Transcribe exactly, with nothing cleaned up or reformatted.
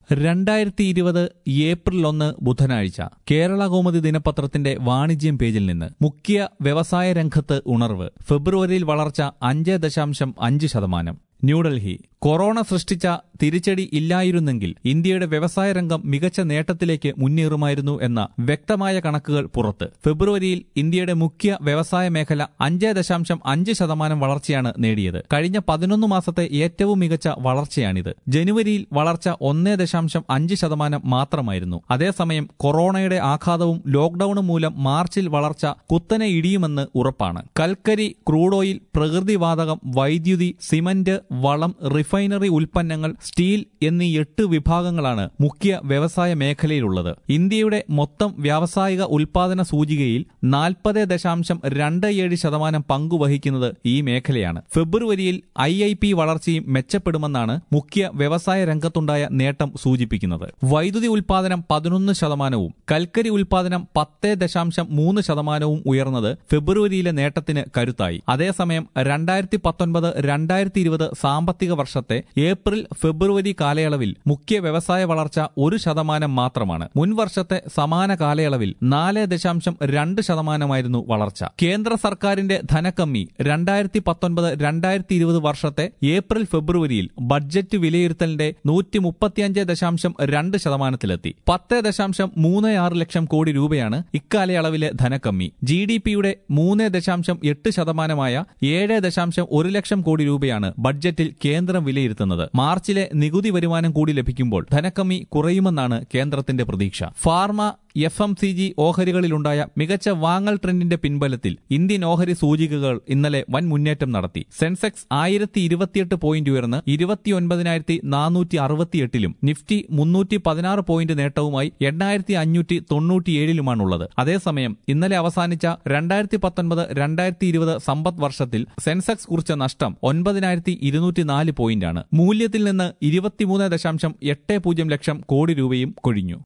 രണ്ടായിരത്തി ഇരുപത് ഏപ്രിൽ ഒന്ന് ബുധനാഴ്ച കേരള കൗമുദി ദിനപത്രത്തിന്റെ വാണിജ്യം പേജിൽ നിന്ന് മുഖ്യ വ്യവസായ രംഗത്ത് ഉണർവ്. ഫെബ്രുവരിയിൽ വളർച്ച അഞ്ച് ദശാംശം അഞ്ച് ശതമാനം. ന്യൂഡൽഹി. കൊറോണ സൃഷ്ടിച്ച തിരിച്ചടി ഇല്ലായിരുന്നെങ്കിൽ ഇന്ത്യയുടെ വ്യവസായ രംഗം മികച്ച നേട്ടത്തിലേക്ക് മുന്നേറുമായിരുന്നു എന്ന വ്യക്തമായ കണക്കുകൾ പുറത്ത്. ഫെബ്രുവരിയിൽ ഇന്ത്യയുടെ മുഖ്യ വ്യവസായ മേഖല അഞ്ച് ദശാംശം അഞ്ച് ശതമാനം വളർച്ചയാണ് നേടിയത്. കഴിഞ്ഞ പതിനൊന്ന് മാസത്തെ ഏറ്റവും മികച്ച വളർച്ചയാണിത്. ജനുവരിയിൽ വളർച്ച ഒന്ന് ദശാംശം അഞ്ച് ശതമാനം മാത്രമായിരുന്നു. അതേസമയം കൊറോണയുടെ ആഘാതവും ലോക്ഡൌണും മൂലം മാർച്ചിൽ വളർച്ച കുത്തനെ ഇടിയുമെന്ന് ഉറപ്പാണ്. കൽക്കരി, ക്രൂഡ് ഓയിൽ, പ്രകൃതിവാതകം, വൈദ്യുതി, സിമന്റ്, വളം, റിഫൈനറി ഉൽപ്പന്നങ്ങൾ, സ്റ്റീൽ എന്നീ എട്ട് വിഭാഗങ്ങളാണ് മുഖ്യ വ്യവസായ മേഖലയിലുള്ളത്. ഇന്ത്യയുടെ മൊത്തം വ്യാവസായിക ഉൽപാദന സൂചികയിൽ നാൽപ്പത് ദശാംശം രണ്ട് ഏഴ് ശതമാനം പങ്കുവഹിക്കുന്നത് ഈ മേഖലയാണ്. ഫെബ്രുവരിയിൽ ഐ ഐ പി വളർച്ചയും മെച്ചപ്പെടുമെന്നാണ് മുഖ്യ വ്യവസായ രംഗത്തുണ്ടായ നേട്ടം സൂചിപ്പിക്കുന്നത്. വൈദ്യുതി ഉൽപാദനം പതിനൊന്ന് ശതമാനവും കൽക്കരി ഉൽപാദനം പത്ത് ദശാംശം മൂന്ന് ശതമാനവും ഉയർന്നത് ഫെബ്രുവരിയിലെ നേട്ടത്തിന് കരുത്തായി. അതേസമയം രണ്ടായിരത്തി പത്തൊൻപത് രണ്ടായിരത്തി ഇരുപത് സാമ്പത്തിക വർഷത്തെ ഏപ്രിൽ ഫെബ്രുവരി കാലയളവിൽ മുഖ്യ വ്യവസായ വളർച്ച ഒരു ശതമാനം മാത്രമാണ്. മുൻ വർഷത്തെ സമാന കാലയളവിൽ നാല് ദശാംശം രണ്ട് ശതമാനമായിരുന്നു വളർച്ച. കേന്ദ്ര സർക്കാരിന്റെ ധനക്കമ്മി രണ്ടായിരത്തി പത്തൊൻപത് രണ്ടായിരത്തി ഇരുപത് വർഷത്തെ ഏപ്രിൽ ഫെബ്രുവരിയിൽ ബഡ്ജറ്റ് വിലയിരുത്തലിന്റെ നൂറ്റി മുപ്പത്തിയഞ്ച് ദശാംശം രണ്ട് ശതമാനത്തിലെത്തി. പത്ത് ദശാംശം മൂന്ന് ആറ് ലക്ഷം കോടി രൂപയാണ് ഇക്കാലയളവിലെ ധനക്കമ്മി. ജി ഡി പിയുടെ മൂന്ന് ദശാംശം എട്ട് ശതമാനമായ ഏഴ് ദശാംശം ഒരു ലക്ഷം കോടി രൂപയാണ് ബഡ്ജറ്റിൽ കേന്ദ്രം വിലയിരുത്തുന്നത്. മാർച്ചിലെ നികുതി വരുമാനം കൂടി ലഭിക്കുമ്പോൾ ധനക്കമ്മി കുറയുമെന്നാണ് കേന്ദ്രത്തിന്റെ പ്രതീക്ഷ. Pharma, F M C G ഓഹരികളിലുണ്ടായ മികച്ച വാങ്ങൽ ട്രെൻഡിന്റെ പിൻബലത്തിൽ ഇന്ത്യൻ ഓഹരി സൂചികകൾ ഇന്നലെ വൻ മുന്നേറ്റം നടത്തി. സെൻസെക്സ് ആയിരത്തി ഇരുപത്തിയെട്ട് പോയിന്റ് ഉയർന്ന് ഇരുപത്തിയൊൻപതിനായിരത്തി നാനൂറ്റി അറുപത്തിയെട്ടിലും നിഫ്റ്റി മുന്നൂറ്റി പതിനാറ് പോയിന്റ് നേട്ടവുമായി എണ്ണായിരത്തി അഞ്ഞൂറ്റി തൊണ്ണൂറ്റിയേഴിലുമാണുള്ളത്. അതേസമയം ഇന്നലെ അവസാനിച്ച രണ്ടായിരത്തി പത്തൊൻപത് രണ്ടായിരത്തി ഇരുപത് സമ്പദ് വർഷത്തിൽ സെൻസെക്സ് കുറിച്ച നഷ്ടം ഒൻപതിനായിരത്തി ഇരുന്നൂറ്റി നാല് പോയിന്റാണ്. മൂല്യത്തിൽ നിന്ന് ഇരുപത്തിമൂന്ന് ദശാംശം എട്ട് പൂജ്യം ലക്ഷം കോടി രൂപയും കൊഴിഞ്ഞു.